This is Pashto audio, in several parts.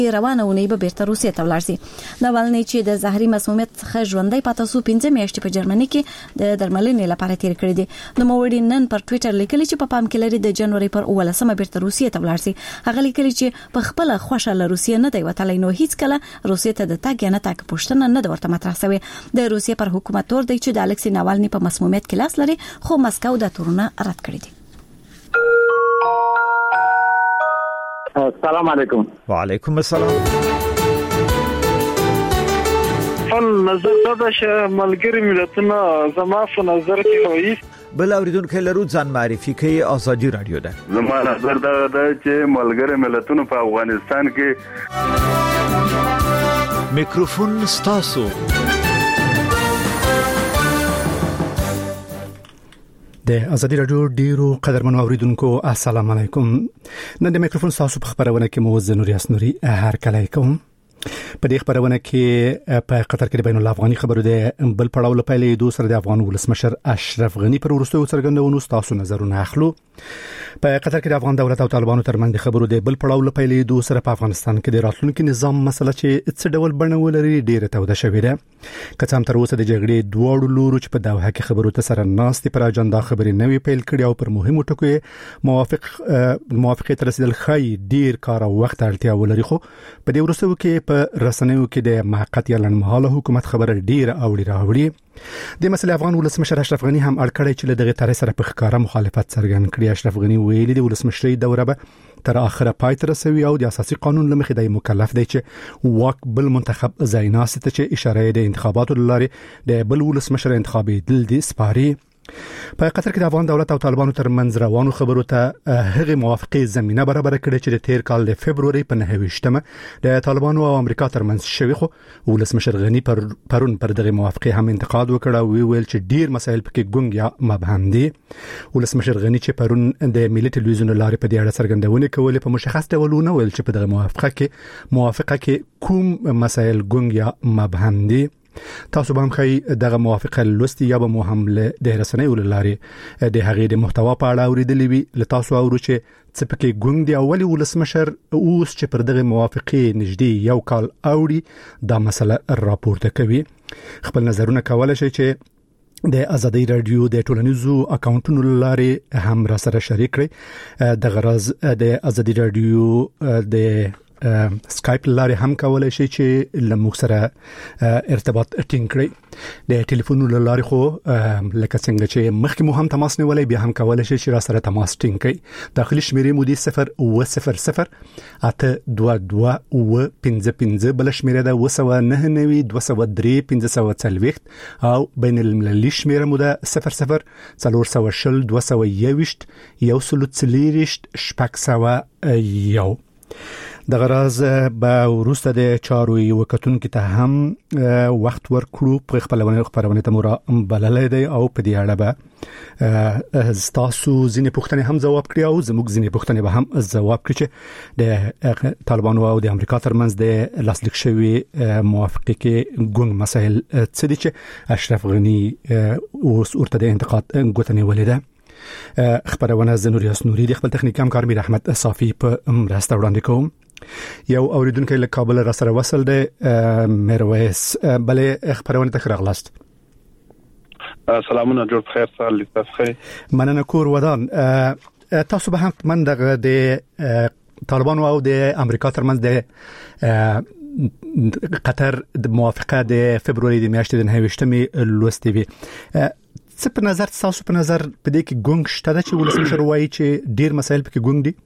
روانه ونی به بیرته روسیې ته ولاړ شي. ناولنی چې د زهري مسمومیت څخه ژوندۍ پاتې شو 15 میاشتې په جرمني کې د درملنې لپاره تیر کړی دي. نو موړي نن پر ټوئیټر لیکلی چې په پام کې لري د جنوري پر 18 بیرته روسیې ته ولاړ شي. هغه لیکلی چې په خپل خوشاله روسیې نه دی وتلی، نو هیڅ کله روسیې ته د تګ نه تک پوښتنه نه ورته مطرح شوی. د روسیې پر حکومت تور دی چې د الکسی ناوالني په مسمومیت کې لاس لري، خو مسکو دا تورونه رد کړی دي. السلام علیکم. وعلیکم السلام. نظر دا چې ملګری ملتونه زما په نظر کې وایي بل اوریدونکو لرو ځان معرفي کوي. ازادي رادیو ده. زما نظر دا چې ملګری ملتونه په افغانستان کې میکروفون ستاسو. د ازادي رادیو ډیرو قدرمنو اوریدونکو السلام علیکم. نن د میکروفون تاسو په خبرونه کې موزه نوري اسنوري هر کله کوم. په دې خبرونه کې په قطر کې د بین الافغاني خبرو د بل پړاو لپاره د سره د افغان ولسمشر اشرف غنی پر وروستیو څرګندونو تاسو نظرونه اخلو. په قطر کې د افغان دولت او طالبانو ترمنځ د خبرو د بل پړاو لپاره د سره په افغانستان کې د راتلونکي نظام مسله چې څه ډول بڼه ولري ډیره توده شوې ده. که څه هم تر اوسه د جګړې دواړو لورو چې په دوحه کې خبرو ته سره ناستې پر اجنډا خبرې نوې پیل کړي او پر مهمو ټکو موافقه تر رسیدل خای ډیر کار او وخت اړتیا ولري. خو په دې وروستیو کې په رسنیو کې د محقق یا لنډمهاله حکومت خبره ډیره راوړي. د مسلې افغان ولسمشر اشرف غنی هم اړکړی چې دغه طرح سره په ښکارا مخالفت څرګند کړي. اشرف غنی ویلي د ولسمشرۍ دوره به تر اخره پای ته رسوي او د اساسي قانون لمخې د مکلف دی چې واک بل منتخب ځایناسته چې اشاره د انتخاباتو لاره د بل ولسمشر انتخابي دل دي سپاري. په قطر کې د افغان دولت او طالبانو ترمنځ روانو خبرو ته هغه موافقه زمينه برابر کړې چې د تیر کال د فبرवरी په 9 د طالبانو او امریکا ترمنځ شوی. خو ولسمشر غنی پرون پر دغه موافقه هم انتقاد وکړ او ویل چې ډیر مسایل پکې ګونګ یا مبهم دي. ولسمشر غنی چې پرون د ملي ټلویزیون لارې په دې اړه څرګندونه کوله په مشخص ډول نه ویل چې په دغه موافقه کې کوم مسایل ګونګ یا مبهم دي. تاسو به هم خی دغه موافقه لوستي یا به مو هم د رسنیو لارې د هغې د محتوا په اړه اوریدلې وي. له تاسو اورو چې څه پکې ګونګ دی. اولی ولسمشر اوس چې پر دغه موافقه نږدې یو کال اوړي دا مسله راپورته کوي. خپل نظرونه کولای شئ چې د ازادي رادیو د ټولنیزو اکاونټونو لارې هم را سره شریک کړئ. د غرض د ازادي رادیو د سکایپ لارې هم کولای شي چې لموږ سره ارتباط ټینګ کړئ. د ټلیفون لارې خو لکه څنګه چې مخکې مو هم تماس نیولای بیا هم کولای شي چې را سره تماس ټینګ کړئ. داخلي شمیرې مو دي 0 822 15 بل شمیره ده 992 203 540 او بین المللي شمیره مو ده 00 420 221 140 د غرض به ورسته د چارو یو کتونکو ته هم وخت ورکړو په خبرونه ته مورا بللای دی او په دې اړه به تاسو ځینې پوښتنې هم ځواب کړی او زموږ ځینې پوښتنې به هم ځواب کړی چې د طالبانو او د امریکا ترمنځ د لاسلیک شوی موافقه کې ګونګ مسایل څه دي چې اشرف غنی اوس ورته د انتقاد غوښتنې ولیده. خبرونه زنوري اسنوري د خپل تخنیک همکار میر احمد صافي په مرسته وړاندې کوم. یو اوریدونکو له کابل را سره وصل دی میرویس. بلې خبرونه ته راغلاست. سلامونه جوړ بخیر سال تاسو. مننه کور ودان. تاسو به هم من د طالبانو او د امریکا ترمنځ د قطر د موافقه د فبرवरी د میاشتې د 9 لوستي وي. څه په نظر تاسو په نظر په دې کې ګونګ شته چې ولسمشر وایي چې ډیر مسایل پکې ګونګ دي؟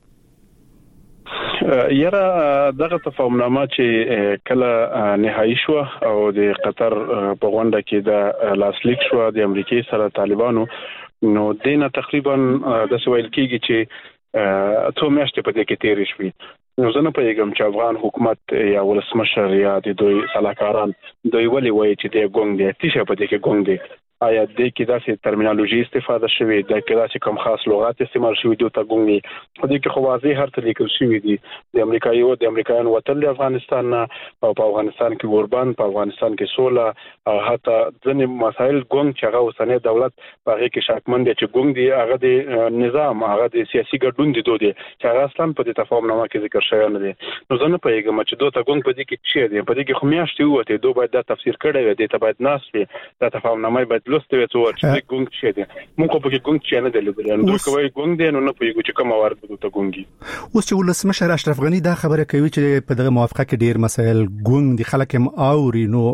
یاره دغه تفاهمنامه چې کله نهایی شو او د قطر په غونډه کې د لاسلیک شو د امریکای سره طالبانو، نو دینه تقریبا د سویل کېږي چې څو میاشتې په دې کې تیرې شوې. نو زه نه پوهیږم چې افغان حکومت یا ولسمشر یا د دوی سلاکاران دوی ولې وایي چې د ګونګ دي، تیشه په دې کې ګونګ دي. آیا د کې داسې ترمینالوژي استفاده شوی د کې داسې کوم خاص لغات استعمال شوی دی ته ګونګي په دې کې خو واضح هر څه لیکل شوی دی د امریکایانو وتل د افغانستان او په افغانستان کې اوربان په افغانستان کې سوله او حتی ځینې مسایل ګونګ چې هغه اوسنۍ دولت په هغه کې شکمن دي چې ګونګ دی هغه د نظام هغه د سیاسي ګډون دي دوی چې هغه اصلا په دې تفاهمنامه کې ذکر شوی نه دی نو زه نه پوهیږم چې دوی ته ګونګ په دې کې څه دی په دې کې خو میاشتې وته دوی باید دا تفسیر کړی وي د ته باید ناس وي دا تفاهمنامه باید لوستي وي چې ګونګ څه دی موږ په کې ګونګ څه نه دی لیدل نو کوي ګونګ دی نو نه پوهیږو چې کوم وارد ته ګونګي اوس چې ولسمشر اشرف غنی دا خبره کوي چې په دغه موافقه کې ډیر مسایل ګونګ دي خلک هم اوري نو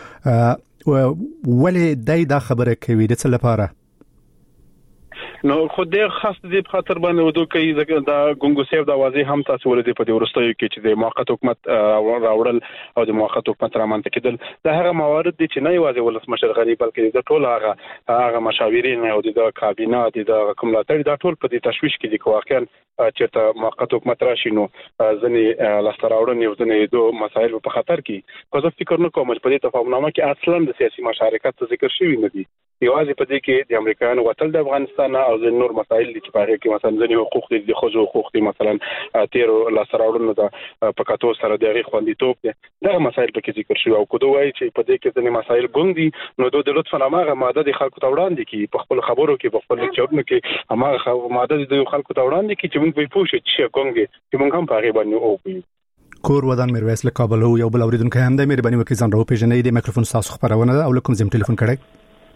ولې دا خبره کوي د څه لپاره نو خو دې خاص دې په خاطر باندې ودو کوي ځکه دا ګونګوسیف دا واضح هم تاسو ولې په دې ورستیو کې چې د موقت حکومت راوړل او د موقت حکومت رامنځته کېدل دا هغه موارد دي چې نه یوازې ولسمشر غنی بلکې د ټول هغه مشاورین او د کابینه د کوملاتړ دا ټول په دې تشویش کې دي واقعا چې موقت حکومت راشي نو ځنې لاستراوړن یو ځنې دوه مسایل په خطر کې خو زه فکر نه کوم چې په دې تفاهمنامه کې اصلا د سیاسي مشارکت ذکر شوی نه دي یوازې په دې کې د امریکایانو وتل د افغانستان او د نور مسایل دي چې په هغه کې مثلا ځینې حقوق دي د خځو حقوق دي مثلا تیر لاستراوړنو د پکاتو سره د غي خوندیتوب دي دا مسایل په کې ذکر شوی او کوم وایي چې په دې کې ځینې مسایل ګونګ دي نو د لطفا هغه ماده د خلکو ته وړاندې کی په خپل خبرو کې په خپل چورنو کې هغه ماده د خلکو ته وړاندې کی چې موږ به پوښتنه چې ګونګ چې موږ هم په هغه باندې اوپی کور ودان میرویس له کابل یو بل اوریدونکو هم د مهرباني وکړئ ځان راو پیژنې د میکروفون تاسو خبرونه او کوم زم ټلیفون کړئ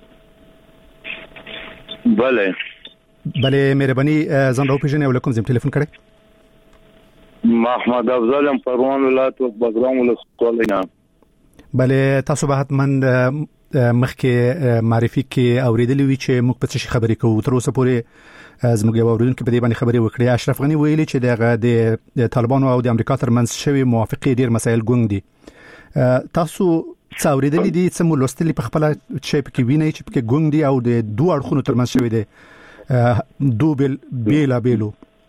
بله مهرباني ځان راو پیژنې او کوم زم ټلیفون کړئ محمد افضل پروان ولایت بګرام ولسوالینا بله تاسو به حتما مخکې معرفي کې اوریدلې وی چې موږ په څه خبرې کوو تر اوسه پورې زموږ یو اوریدونکو په دې باندې خبرې وکړې اشرف غنی ویلي چې د طالبانو او د امریکا ترمنځ شوی موافقه ډیر مسایل ګونګ دي تاسو څو اوریدلې دي چې موږ لوستلې په خپل چې په کې ویني چې په کې ګونګ دي او د دوه اړخونو ترمنځ شوی دي دوبل بیلو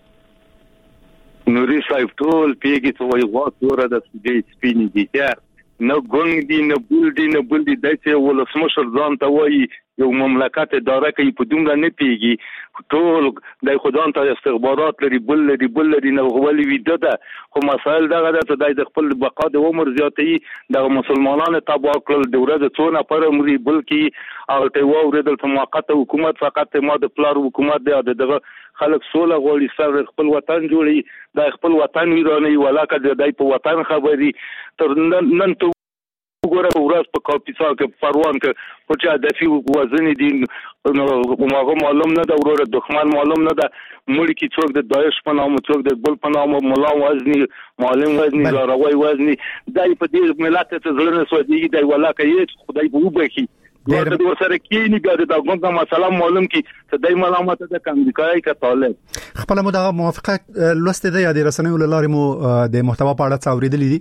نوري صاحب ټول پیګي ته وایي غوړه د دې سپینې دي نه ګونګ دي نه بل دي دایته ولسمشر ځان ته وایي یو مملکت اداره کوي په دومره نه پیږي ټول د خدان ته استخبارات لري بل نه غولي ویده ده خو مسائل دغه د خپل بقا د عمر زیاتې د مسلمانانو تبع کړل د ورځ څونه پر عمرې بلکې او ته وورېدل په موقته حکومت فقط ما د پلار حکومت دی دغه خلک سوله غوړي سره خپل وطن جوړي د خپل وطن ویرانه ولاکه د په وطن خبري تر نن ته وګوره ورځ په کاپیسا کې پروان کې په چا د فی وزن دي نو معلوم نه دا ورور دښمن معلوم نه دا مړ کی څوک د داعش په نامه څوک د بل په نامه مولا وزنی معلم وزنی راوي وزنی دای په دې ملت ته ځلنه سودیږي دی ولاکه یې خدای به وبخي د ورسره کینی ګر دا کوم مسله معلوم کی ته دای ملامت ده امریکای کا طالب خپل مو د موافقه لوسته ده یا د رسنیو لارې مو د محتوا په اړه څاوریدلې دي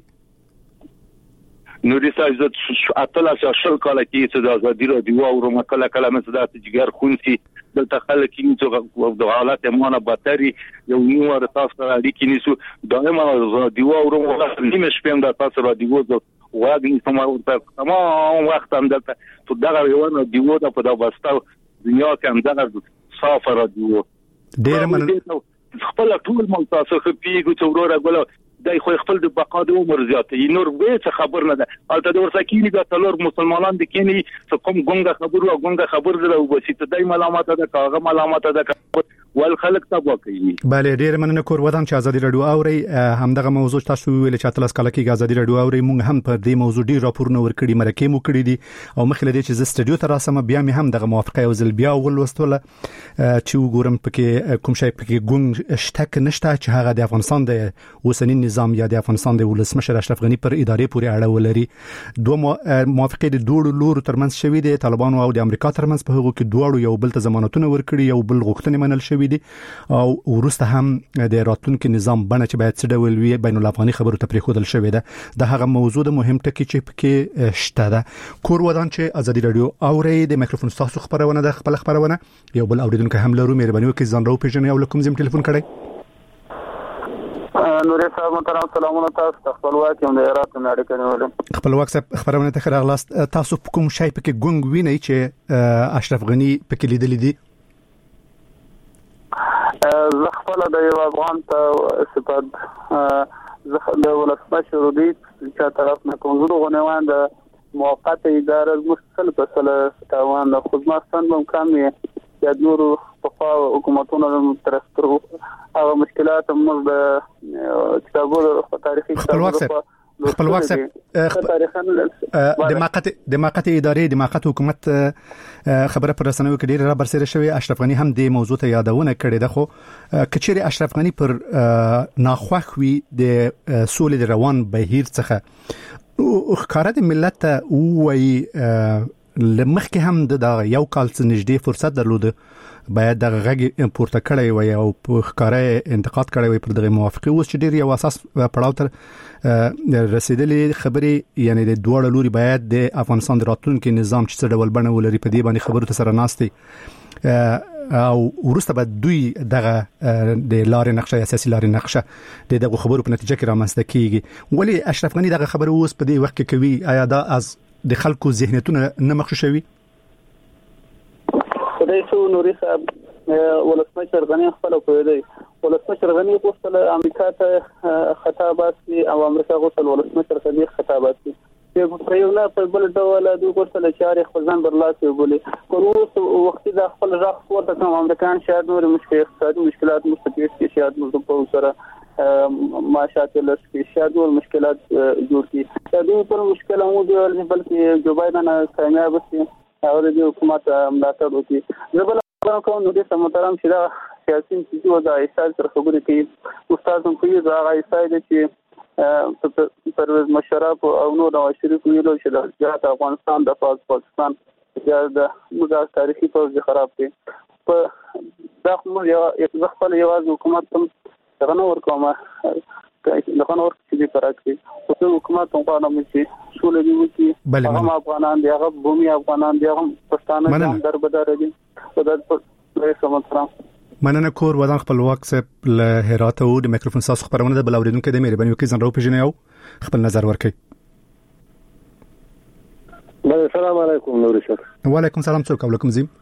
نوري صاحب اتل شل کاله کې چې د ازادي راډیو او مکله کلمه صدا تجګر خونسي د تخلق کې د حالات امانه باتري یو نو تاسو سره اړیکې نیسو دائما راډیو او نیمه شپه د تاسو راډیو واګنی تمام وخت هم دلته تو دغه یو راډیو د په داستا دنیا کې هم دغه صاف راډیو ډیر من خپل ټول ملتاسو خپيګو څوره غوړ دای خو خپل د بقا د عمر زیاتې نور به څه خبر نه ده البته د ورسکینی د تلور مسلمانان د کینی کوم ګونګه خبر ده او بسیط دای ملامت ده کاغه ملامت ده ول خلک تبو کوي bale ډیر مننه کور ودان چې ازادي رادیو اوري همدغه موضوع تاسو ویل چې اتلس کال کې ازادي رادیو اوري مونږ هم پر دې موضوع ډیر راپورونه ورکړي مرکه مو کړی دي او مخله دې چې ز استودیو ته راسم بیا مې هم دغه موافقه او ځل بیا ولوستله چې وګورم پکې کوم شی پکې ګونګ شتک نشته چې هغه د افغانستان د اوسنی نظام یا د افغانستان د ولسمشر اشرف غنی پر ادارې پورې اړه ولري دوه موافقه د دوه لور ترمنځ شوې دي طالبانو او د امریکا ترمنځ په هغه کې دوه یو بل ته ضمانتونه ورکړي یو بل غوښتنې منل شوې دي او ورسته هم د راتلونکو نظام بڼه چې باید څه ډول وي بین الافغاني خبرو ته پریښودل شوې ده د هغه موضوع د مهم ټکی چې پکې شته ده کور ودان چې ازادي رادیو اوري د میکروفون تاسو خبرونه د خپل خبرونه یو بل اوریدونکو هم لرو مهرباني وکړئ ځان راو پیژنئ او کوم زم ټلیفون کړئ نوري صاحب محترم سلامونه تاسو خپلواک یم د هرات نه اړیکه نیولم خپلواک صاحب خبرونه ته راغلاست تاسو کوم شی پکې ګونګ وینئ چې اشرف غنی پکې لیدل دي زه خپل د یو افغان ته استفاد زه د ولسمشر دی چې طرف نه کوم زه غونوان د موقته اداره مستقل په تاوان د خدماتستان ممکن یا نور په حکومتونو ترستر او مشکلات موږ د کتابونو تاریخي خپلواک صاحب د موقته ادارې د موقته حکومت خبره پر رسنیو کې ډیره برسره شوی اشرف غنی هم د موضوع ته یادونه کړې ده خو کچېره اشرف غنی پر ناخوښ وي د سولې روان بهیر څخه خکاره د ملت وایي لمخکې هم د یو کال څخه نږدې فرصت درلود باید د غږ پورته کړی وي او په ښکارا انتقاد کړی وي پر دغه موافقه اوس چې ډیر یو اساس پړاو تر رسیدلې خبرې یعنی د دوه لوري باید د افغانستان د راتلونکي نظام چې څه ډول بڼه ولري په دې باندې خبرو ته سره ناستي او ورسته به دوی دغه د لارې نقشه اساسي لارې نقشه دغه خبرو په نتیجه کې رامنځته کیږي ولی اشرف غنی دغه خبره اوس په دې وخت کې کوي آیا دا از د خلکو ذهنیتونه نه مخ شوي خدای شو نوري صاحب ولسمشر غنی خپل کوي دی ولسمشر غنی غوښتل امریکا ته خطابات او امریکا غوښتل ولسمشر صدیق خطابات په یو نه په بل ډول د غوښتل چې خپل ځان برلاسه وبولي کوروس وخت د خپل ځخ ورته کوم امریکایان شاید نور اقتصادي مشکلات مستفید کې شاید موږ په سره معاشات له شاید نور مشکلات جوړ کړي دا د پر مشکل مو دی بلکې جو بایدن کامیاب شي او د حکومت ملاتړ وکړي زبل کوم نو د سمترام شدا سیاسي چې د ایستاد تر خبرې کې استاد هم کوي دا ایستاد چې پرویز مشرف او نور نواز شریف ویلو چې د جهاد افغانستان د پاکستان د موږ تاریخي پروژه خراب کړي په دا موږ یو خپل یواز حکومت ته څنګه ورکومه دغه نور چې پراکتي په حکومت په اړه مې شولې دي چې هغه افغانان دي هغه بومي افغانان دي هغه پښتانه در بدر دي په دغه سمترام مننه کور ودان خپلواک صاحب له هرات او د میکروفون ساس خبرونه د بلاوریدونکو د مهرباني وکړئ ځان راو پیژنئ او خپل نظر ورکړئ السلام علیکم نور شاه وعلیکم السلام څوک علیکم زم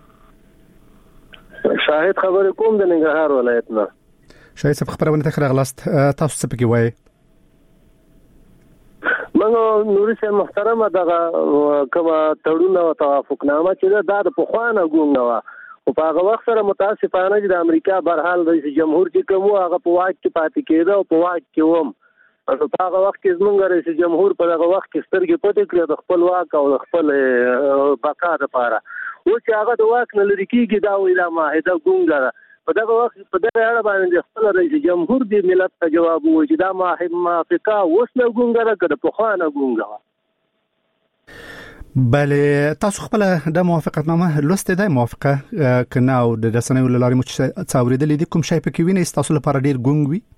شاهد خبر کوم د ننګرهار ولایت نه شاید صاحب خبرونه ته راغلاست تاسو څه پکې وایي منو نوري شه محترمه دغه کومه تړون او توافقنامه چې دا د پخوانه ګونګ و او په هغه وخت سره متاسفانه چې د امریکا برحال رئیس جمهور چې کوم هغه په واک کې پاتې کېده او په واک کې وم او په هغه وخت کې زمونږ رئیس جمهور په هغه وخت کې سترګې پټې کړې د خپل واک او د خپل بقا لپاره او چې هغه د واک نه لري کېږي دا ویلا معاهده ګونګ په دغه وخت په دغه اړه باندې خپل رئیس جمهور دی ملت ته جواب وایي چې دا موافقه اوس نه ګونګره کړه په خوانه ګونګره بله تاسو خپل د موافقتنامه لسته د موافقه کنه او د رسنیو لارې مو څاوریدلې دي کوم شی پکې وینئ تاسو لپاره ډیر ګونګ وي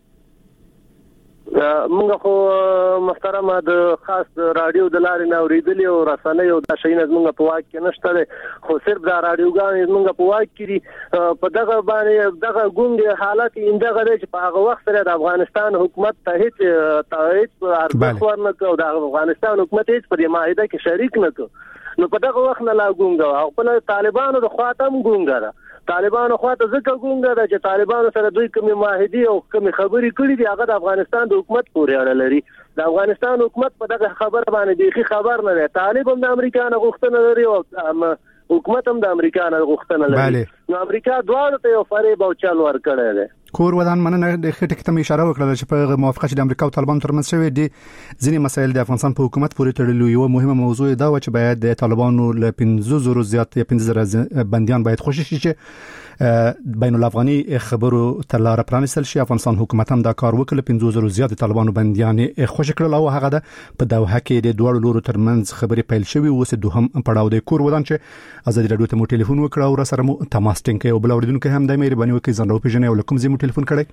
موږ خو محترمه د خاص رادیو د لارې نه اوریدلې او رسنیو د شینه موږ په واک کې نشته خو صرف د رادیوګان موږ په واک کې په دغه باندې دغه ګونګ حالت اندغه چې په هغه وخت سره د افغانستان حکومت ته هیڅ ارزښت ورنکړ او د افغانستان حکومت هیڅ په معاهده کې شریک نکړ نو په دغه وخت نه لا ګونګ او خپل طالبانو د خاطم ګونګ طالبانو خواته ځکه ګونګ ده چې طالبانو سره دوی کومه معاهده او کومه خبرې کړې دي هغه د افغانستان د حکومت پورې اړه لري د افغانستان حکومت په دغه خبره باندې بيخي خبر نه دی طالب هم د امریکا نه غوښتنه لري او حکومت هم د امریکا نه غوښتنه لري نو امریکا دواړو ته یو فریب او چل ور کړی دی کور ودان مننه د خټه کې اشاره وکړه چې په موافقه چې د امریکا او طالبانو ترمنځ شوې دي ځینې مسایل د افغانستان په حکومت پورې تړلي یو مهمه موضوع دا و چې باید د طالبانو له 15,000 زیات یا 15,000 بنديان باید خوشی شي چې بین الافغاني خبرو تر لار پرانستل شي افغانستان حکومت هم دا کار وکړ 15,000 زیات طالبانو بنديان خوشی کړل او هغه د په دوحه کې د دوه لورو ترمنځ خبرې پیل شوې اوس دوهم پړاو د کور ودان چې ازادي رادیو ته مو ټلیفون وکړ او سره مو تماس ټینګ او بل اوریدونکو هم د مهرباني وکړئ ځان راو پیژنئ او کوم زمو ټلیفون کړئ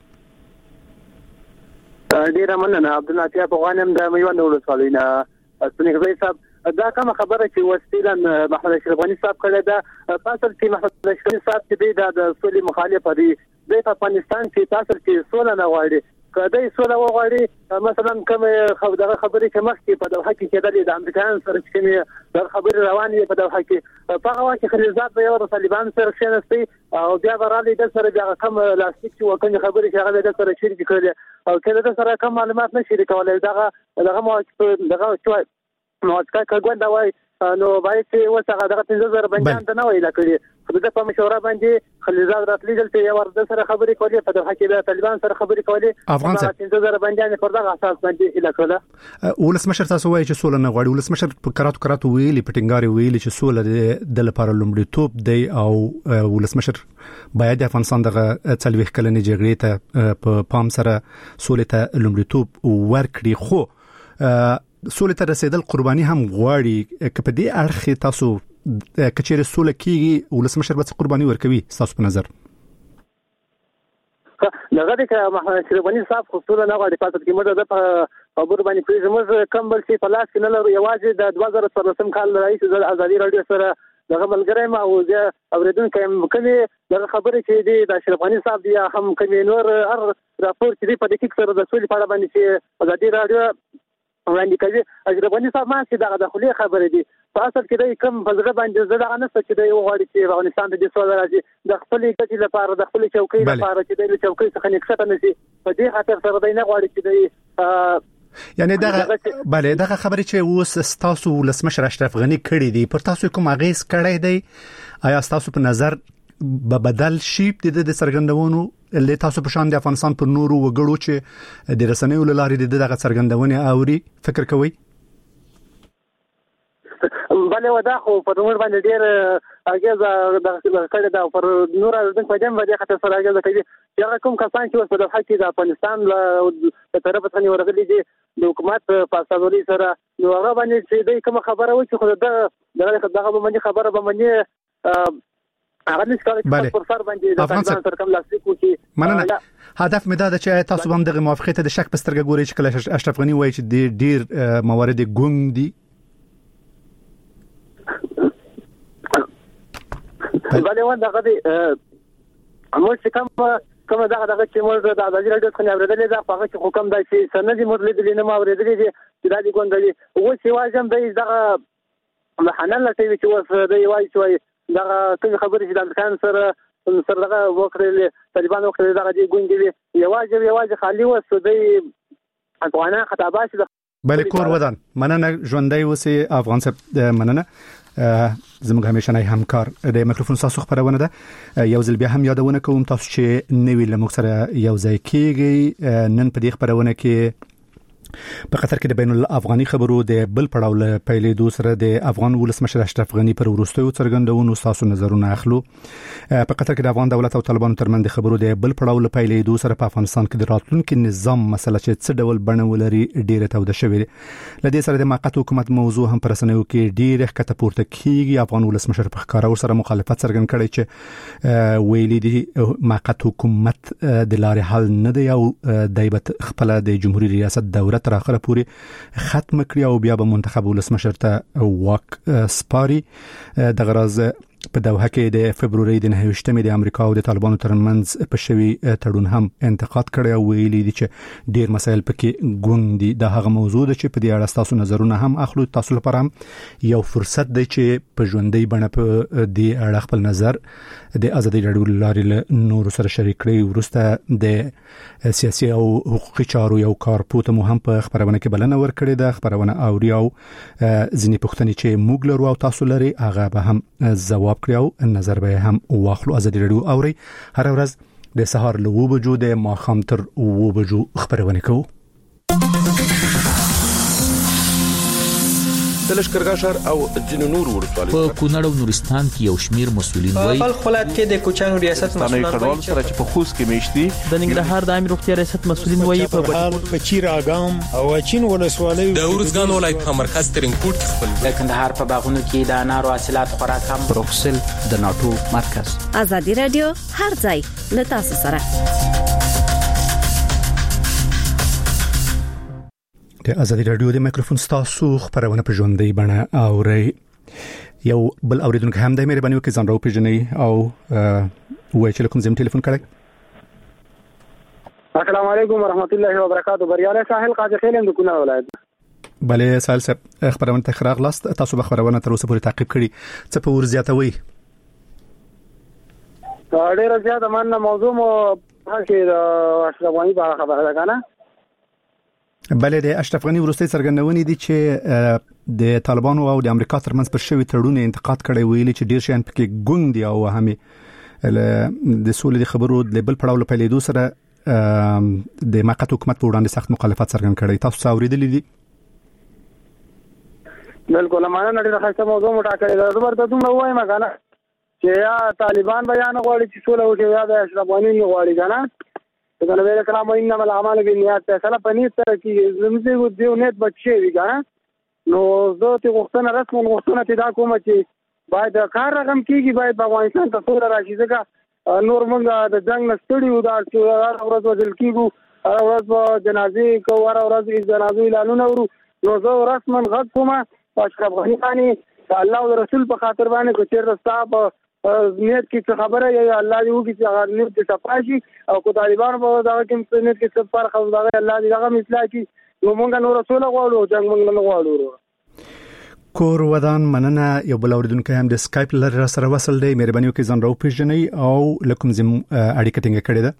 ډیر مننه عبدالعزيز افغانم د میوند ولسوالینا سنګوي صاحب دا کوم خبره چې وسیلن محمد اشرف غنی صاحب کړه دا تاسو چې محمد اشرف غنی صاحب چې د سولې مخالف دی د افغانستان چې تاسو چې سولې نه غواړي کله سوله وغواړي مثلا کوم دغه خبرې چې مخکې په دوحه کې کېدلې د امریکایانو سره چې کومې د خبرې روانې په دوحه کې په هغه وخت کې خلیلزاد به یو د طالبان سره کېناستي او بیا به راځي د سره بیا کوم لاستیک چې وکړي خبرې چې هغه د سره شریک کړي او کله د سره کوم معلومات نه شریکولای دغه موافقه کوي وای نو باید چې وڅغه دغه 15000 بنجان ته نه ویل کړي خو د په مشوره باندې خلیلزاد راتلی دلته یو ورته سره خبرې کولې په دغه کې د طالبان سره خبرې کولې افغان سره 15000 بنجان پر دغه اساس باندې اله کړه ولسمشر تاسو وایي چې سوله نه غواړي ولسمشر په کراتو ویلي پټنګاري ویلي چې سوله د لپاره لومړیتوب دی او ولسمشر باید د افغانستان دغه 40 کلنې جګړې ته په پام سره سوله ته لومړیتوب ورکړي خو سوله ته رسیدل قرباني هم غواړي که په دې اړخ تاسو کچېره سوله کیږي ولسمشر به قرباني ورکوي تاسو په نظر لږه د محمد شریبانی صاحب خصوصا نه غواړي پاتې کې مده د خبر باندې کوي زموږ کمبل چې په لاس کې نه لرو یوازې د 2014 کال رئیس د ازادي رادیو سره دغه ملګری ما او زه اوریدونکو مکمه دغه خبرې چې د شریبانی صاحب دی هم کوي نور راپور چې په دقیق سره د سولې په اړه باندې چې ازادي رادیو وړاندې کوي اشرفانی صاحب ما چې دغه داخلي خبرې دي په اصل کې د کوم فزره باندې زړه نه څه چې د غواړي چې افغانستان د سوال راځي د خپل ګټې لپاره د خپل چوکۍ لپاره چې د چوکۍ څخه نکښته نشي په دې خاطر سره د نه غواړي چې د یعنی دغه خبرې چې اوس تاسو ولسمشر اشرف غنی کړی دی پر تاسو کوم اغیز کړی دی آیا تاسو په نظر به بدل شي د څرګندونو اللي تاسو په شان د افغانستان پر نورو وګړو چې د رسنیو لارې دغه څرګندونه اوري فکر کوي بله ودا خو په نور باندې ډیر اجازه د کړه دا پر نور د پدیم باندې خاطر سره اجازه کوي چې کوم کسان چې په دغه کې د افغانستان له طرف څخه ورغلي دي د حکومت په اساسوري سره نو هغه باندې چې د کوم خبره و چې خو دغه باندې خبره باندې هغه نشکاره پر سر باندې د افغانستان سره کوم لاستیک وکي مننه هدف مې دا ده چې تاسو هم دغه موافقت د شک پسترګه ګوري چې کله اشرف غنی وایي چې ډیر موارد ګونګ دي بله ودا غدي مو چې کوم دغه چې موږ د ازادي رادیو څخه اوریدلې ده په هغه کې حکم دی چې سندې مدلې نه اوریدلې دي چې د دې ګوندلې او چې واجب دی دغه محنه لته چې وس دی وایي چې دغه کوم خبرې چې د امریکایانو سره دغه وکړل طالبان وکړل دغه دی ګوندلې یوازې خالی وس دی افغانان خطابات بله کور ودان مننه ژوندۍ وسی افغان صاحب مننه زموږ همیشنی همکار د میکروفون تاسو خبرونه ده یو ځل بیا هم یادونه کوم تاسو چې نوی لمغ سره یو ځای کیږي نن په دې خبرونه کې په قطر کې د بین الافغاني خبرو د بل پړاو له پیلېدو سره د افغان ولسمشر اشرف غنی پر وروستیو څرګندونو تاسو نظرونه اخلو په قطر کې د افغان دولت او طالبانو ترمنځ خبرو د بل پړاو له پیلېدو سره په افغانستان کې د راتلونکو نظام مسله چې څه ډول بڼه ولري ډیره توده شوې لدې سره د موقت حکومت موضوع هم پر رسنیو کې ډیره ښکته پورته کیږي افغان ولسمشر په ښکارا سره مخالفت څرګند کړي چې ویلي دي موقت حکومت د لارې حل نه دی او دایبت خپل د جمهوریت ریاست دوره تر اخره پورې ختم کړی او بیا به منتخب ولسمشر ته واک سپاري د غرض په دوحه کې د فبرवरी د 9 د امریکا او د طالبانو ترمنځ په شوی تړون هم انتقاد کړی او ویلي دي چې ډیر مسایل پکې ګونګ دي د هغه موضوع د چې په دې اړه تاسو نظرونه هم اخلو تاسو لپاره هم یو فرصت دی چې په ژوندۍ بڼه په دې اړه خپل نظر د ازادي رادیو لارې له نور سره شریک کړئ ورسته د سیاسي او حقوقي چارو یو کارپوت مو هم په خبرونه کې بلنه ورکړې ده خبرونه اوري او ځینې پوښتنې چې موږ لرو او تاسو لري هغه به هم جواب کړو نظر به هم واخلو ازادي رادیو اوري هر ورځ د سهار له 2 بجو د ماخام تر 2 بجو خبرونه کوو د لشکرګاه شهر او ځینو نور ولسوالۍ په کونړ او نورستان کې یو شمیر مسولین وایي په خپلات کې د کوچانو ریاست مسولان وایي چې په خوست کې میشتي د ننګرهار د امیر روغتیا ریاست مسولین وایي په چیر اګام او چین ولسوالۍ د ورزګان ولایت په مرکز ترینکوټ خپل د کندهار په باغونو کې د انارو حاصلات خوراک هم بروکسل د ناتو مرکز ازادي رادیو هر ځای له تاسو سره د ازادي رادیو د میکروفون تاسو خبرونه په ژوندۍ بڼه اوري یو بل اوریدونکو هم د مهرباني وکړئ ځان راو پیژنئ او وایي چې کوم زم ټلیفون کړئ السلام علیکم ورحمت الله وبرکاتہ. بریاله ساحل قاضي خیلم د کونړ ولایت. بله سال صاحب خبرونه تخراغ لاست تاسو به خبرونه تر اوسه پورې تعقیب کړي څه په ور زیاتوي؟ ډېر زیات مننه. موضوع مو چې د اشرف غنی په خبره ده کنه. بله د اشرف غنی ورستۍ څرګندونې دي چې د طالبانو او د امریکا ترمنځ پر شوی تړون انتقاد کړي ویلي چې ډیر شي ان پکې ګونګ دي او همي د سولې خبرو د بل پړاو په لیدو سره د موقت حکومت په وړاندې سخت مخالفت څرګند کړي. تاسو اوریدلې دي؟ بالکل مانه نړۍ راځي موضوع مو ټاکلې ده. ورته دومره وایم کنه چې یا طالبان بیان غواړي چې سولې وشي یا د اشرف غنی نه غواړي کنه. دا نبی رسول الله انما الاعمال بالنیات فیصله پنځه تر کې زموږ د نیت بچي وی کنه. نو زه ته غوښتنه رسمن غوښتنه ته دا کوم چې باید کار رقم کیږي، باید په افغانستان ته سوله راشي. ځکه نور موږ د جنگ نستړي وو، دا چې ورځ وځل کیږو ورځ په جنازې کو ورځ د جنازې اعلانونه ورو. نو زه رسمن غږ کوم اشرف غنی باندې الله او رسول په خاطر باندې کو چیر رستا په نیت کې خبره یا الله دې وکړي چې نیت کې صفاشي او کو طالبان په دا کې نیت کې څه فرق او دا الله دې هغه مثلا کې نو موږ نو رسول غواړو جنگ موږ نه غواړو. کور ودان مننه. یو بل اوریدونکو هم د سکایپ لر سره وصل دی. مهرباني وکړئ ځان راو پیژنئ او لکم زم اړیکه ټینګه کړې ده.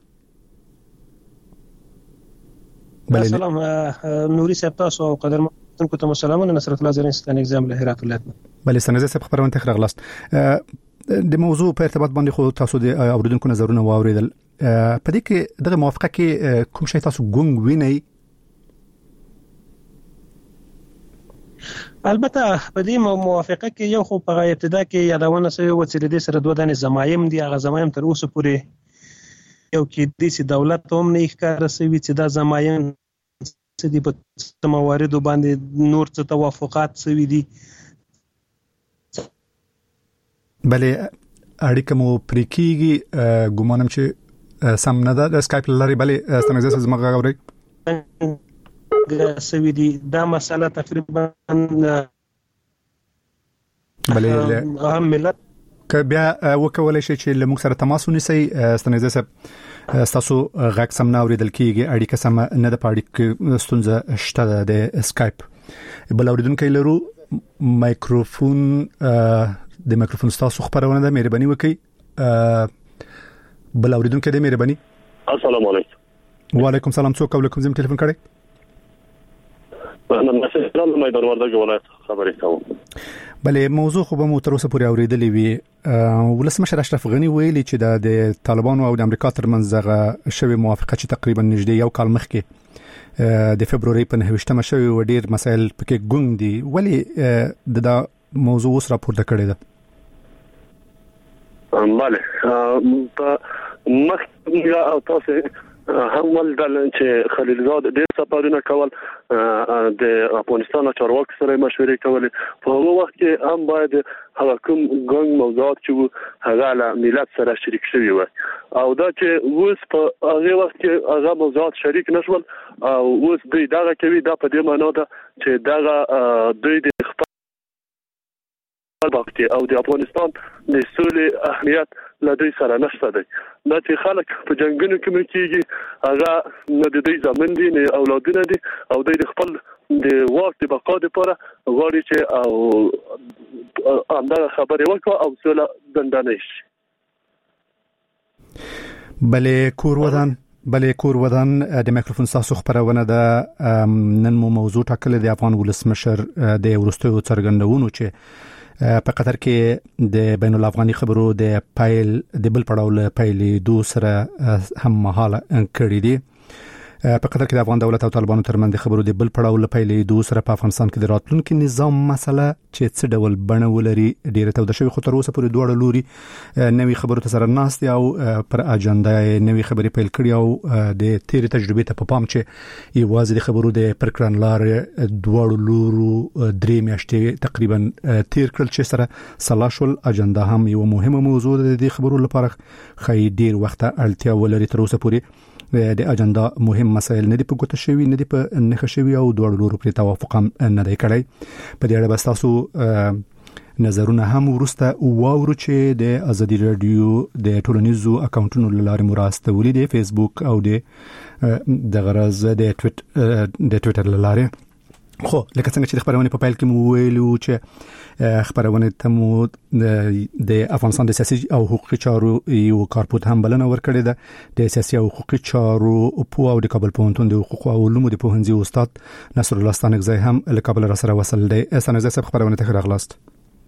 السلام نوري صاحب تاسو او قدرمن کوم سلامونه نصرت الله زرین ستان اگزام له هرات ولایت. بله سنځه صاحب خبرونه تخرغ لاست د موضوع په ارتباط باندې خو تاسو د اوریدونکو نظرونه واوریدل. په دې کې دغه موافقه کې کوم شی تاسو ګونګ وینئ؟ البته په دې موافقه کې یو خو په ابتدا کې یادونه شوی و چې د دې سره دوه دانې زمایم دي. هغه زمایم تر اوسه پورې یو کې د سي دولت هم نه ښکار شوی چې دا زمایم چې د په مواردو باندې نور څه توافقات شوی دي. بله اړیکه مو پرې کیږي ګومانم چې سم نه ده. د سکایپ لري بله ستنګز زما غوړي سوي دي. دا مسله تقریبا بله هم ملت که بیا وکولای شي چې لموږ سره تماس ونیسي. ستنګز صاحب تاسو غږ سم نه اوریدل کیږي، اړیکه سم نه ده، پاړیک ستونزه شته د سکایپ. بل اوریدونکو لرو مایکروفون د مایکروفون تاسو خبرونه ده. مهرباني وکړئ. بل اوریدونکو د مهرباني. السلام علیکم. وعلیکم السلام. څوک او کوم ځم ټلیفون کړی؟ انا مسئله میدان وردګ ولایت خبرې کوم. بله موضوع خو به مو تر اوسه پورې اوریدلې وي. ولسمشر اشرف غنی ویلي چې د طالبانو او د امریکا ترمنځ هغه شوی موافقه چې تقریبا نږدې یو کال مخکې د فبروري په 9 شوی و ډیر مسایل پکې ګونګ دي. ولی دا موضوع اوس راپورته کړی ده؟ بله په مخ تاسو هم ولدل چې خلیل زاد ډېر سفرونه کول د افغانستان چارواکو سره مشورې کولې. په هغه وخت کې هم باید هغه کوم ګونګ موضوعات چې هغه له ملت سره شریک شوي وي او دا چې اوس په هغه وخت کې هغه موضوعات شریک نشول او اوس دوی دغه کوي. دا په دې معنی ده چې دغه دوی د وخت او د افغانستان د سولې اهمیت له دوی سره نشته دی. دا چې خلک په جنگونو کې کېږي هغه نه د دوی ځامن دي نه اولادونه دي او دوی د خپل د واک د بقا لپاره غواړي چې او همدغه خبرې وکړي او سوله ګندانه شي. بله کور ودان د میکروفون تاسو خبرونه ده. نن مو موضوع ټاکلې د افغان ولسمشر د ورستیو څرګندونو چې په قطر کې د بین الافغاني خبرو د پایل د بل پړاو له پایلې دو سره هم مهاله کړی دي. په قطر کې د افغان دولت او طالبانو ترمنځ د خبرو د بل پړاو له پایلې دو سره په افغانستان کې د راتلونکي نظام مسله چې څه ډول بڼه ولري ډیره توده شوی. خو تر اوسه پورې دوه لوري نوې خبرو ته سره ناست او پر اجنډا نوې خبرې پیل کړي او د تیر تجربې ته په پام چې یوازې د خبرو د پرکړنلار دوه لورو درې میاشتې تقریبا تیر کړل چې سره سلاشل اجنډا هم یو مهمه موضوع ده د خبرو لپاره. خې ډیر وخت اړتیا ولري. تر اوسه پورې د اجنډا مهم مسایل نه دي په ګوته شوی، نه دي په نخښه شوی او دوه لورو پر توافق هم نه دی کړی. په دې اړه بس تاسو نظرونه هم ورسته واورو چې د ازادي رادیو د ټولنیزو اکاونټونو لارې مراسته ولې د فیسبوک او د غرض د ټویټر لارې. خو لکه څنګه چې د خبرونه په پایل کې مو ویلو چې خبرونه تمو د افغانستان د سیاسي او حقوقي چارو یو کارپوت هم بلنه ورکړې ده. د سیاسي او حقوقي چارو په او د کابل پوهنتون د حقوق او علومو د پوهنځي استاد نصر الله ستانکزی هم له کابل را سره وصل دی. ستانکزی صاحب خبرونه ته راغلاست.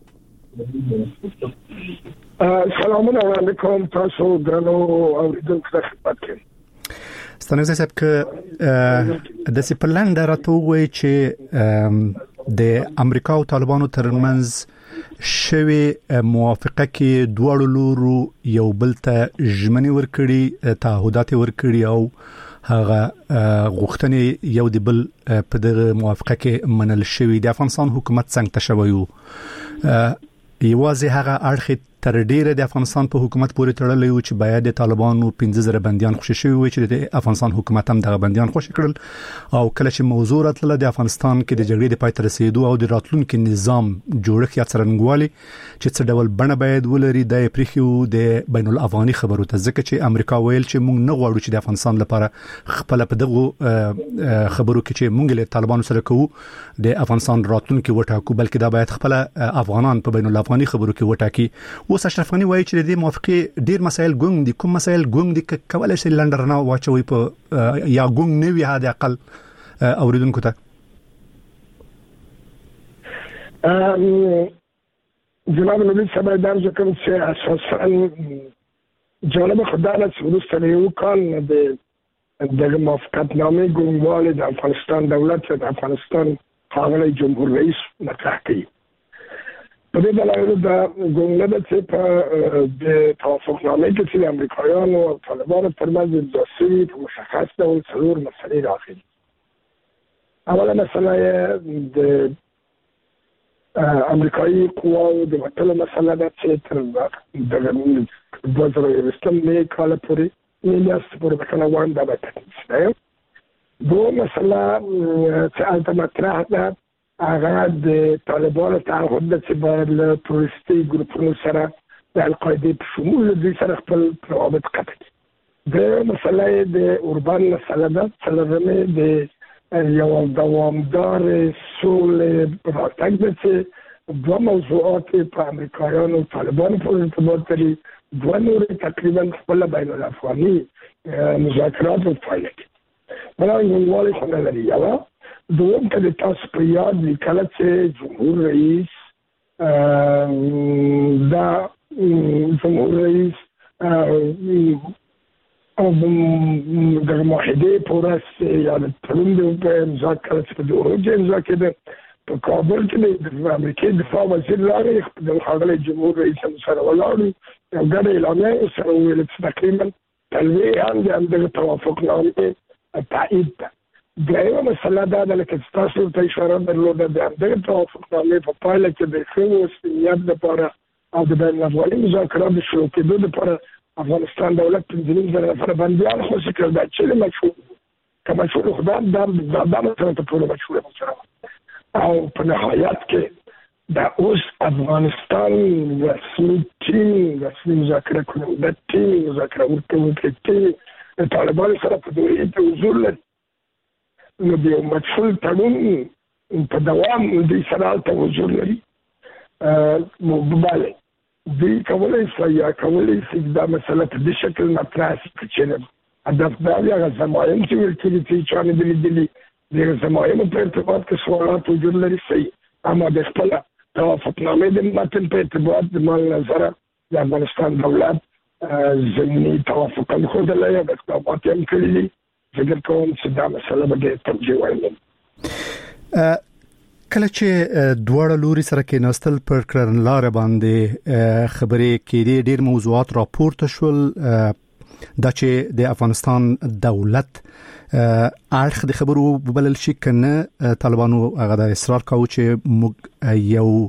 سلام علیکم تاسو درنو اوریدونکو ته خدمت کوم. ستانکزی صاحب که د سپلند راته وایي چې د امریکا او طالبانو ترمنځ شوی موافقه کې دوه لورو یو بل ته ژمنې ورکړي، تعهدات ورکړي او هغه غوښتنې یو د بل په دغه موافقه کې منل شوی. د افغانستان حکومت څنګه تشویو یوازې هغه اړخ تر ډیره د افغانستان په حکومت پورې تړلې و چې باید د طالبانو 15000 بنديان خوشي شوی وي چې د افغانستان حکومت هم دغه بنديان خوشي کړل. او کله چې موضوع راتله د افغانستان کې د جګړې د پای ته رسیدو او د راتلونکو نظام جوړښت یا څرنګوالي چې څه ډول بڼه باید ولري د پریخو د بین الافغاني خبرو ته، ځکه چې امریکا ویل چې موږ نه غواړو چې د افغانستان لپاره خپل په دغه خبرو کې چې موږ له طالبانو سره کوو د افغانستان راتلونکو وټاکو، بلکې دا باید خپل افغانان په بین الافغاني خبرو کې وټاکي. اوس اشرف غنی وایي چې د موافقه ډیر مسایل ګونګ دي. کوم مسایل ګونګ دي کولای شي لندر نه واچوي په یا ګونګ نه وي هدا اقل اوریدونکو ته؟ جناب نبی صاحب درج کوم چې اساسا جالب خدای له ورسته یو کال د موافقت نامه ګونګوالي د افغانستان دولت د افغانستان قانوني جمهور رئیس مطرح کړي. په دې ډول د ګونګله چې په د توافقنامه کې چې امریکایانو او طالبانو ترمنځ د ځای په مشخص ډول څلور مسلې راغلي. اوله مسله د امریکایي قواو د وټلو مسله ده چې تر د 2020 کال پورې نیاست پورې په کله وان دا ده. دوه مسله چې البته مطرح ده هغه د طالبانو تعهد چې باید له تروریستي ګروپونو سره د القاعده په شمول د سره خپل روابط قطع کړي. د مسلې د اوربان مسله ده چې د یو دوامدار سولې راتګ ده چې دوه موضوعات په امریکایانو او طالبانو په ارتباط لري. دوه نور تقریبا خپل بین الافغاني مذاکرات وفایل کړي. بلکې ګونګوالي خو نه لري. دوم که تاسو په یاد وي کله چې جمهور رئیس دا جمهور رئیس د معاهدې پورس یا د تړون د امضا کله چې په دوحه امضا کېده په کابل کې د امریکا دفاع وزیر راغی د ښاغلي جمهور رئیس سره ولاړو یو ګډه اعلامیه سره وویل چې تقریبا تلوي هم د همدغه توافقنامې تایید ده. درېیمه مسله دا ده لکه تاسو ته اشاره درلوده د همدغه توافقنامې په پایله کې د ښه اوسنیت لپاره او د بین الافغاني مذاکراتو شروع کېدو لپاره افغانستان دولت 15000 نفر بندیان خوشي کړ. دا چې مشهور که مشهور خدای دا مثلا ته ټول مشهور او په نهایت کې دا اوس افغانستان رسمي مذاکره کوونکی ټیم مذاکره ورکوونکی ټیم د طالبانو سره په دوی کې حضور لري. نو د یو مشهور تړون په دوام دوی سره ته حضور لري. بله دوی کولی شي یا کولی شي دا مسله په دې شکل مطرح کړي چې هدف دا وي هغه ضمایم چې ویل کېږي چې چا نه دي لیدلي د ضمایمو په ارتباط کې سوالات وجود لري. صحیح، اما د خپل توافقنامې د متن په ارتباط د مال نظره د افغانستان دولت ضمني توافق ښودلی یا د اقدامات یې هم کړي دي. فکر کوم چې دا مسله به ډېر توجیه وړ. کله چې دواړه لوري سره کې نستل پر کړنلار باندې خبرې کېدې ډېر موضوعات راپورته شول. دا چې د افغانستان دولت اړخ د خبرو بلل شي کنه طالبانو هغه د اصرار کاوه چې موږ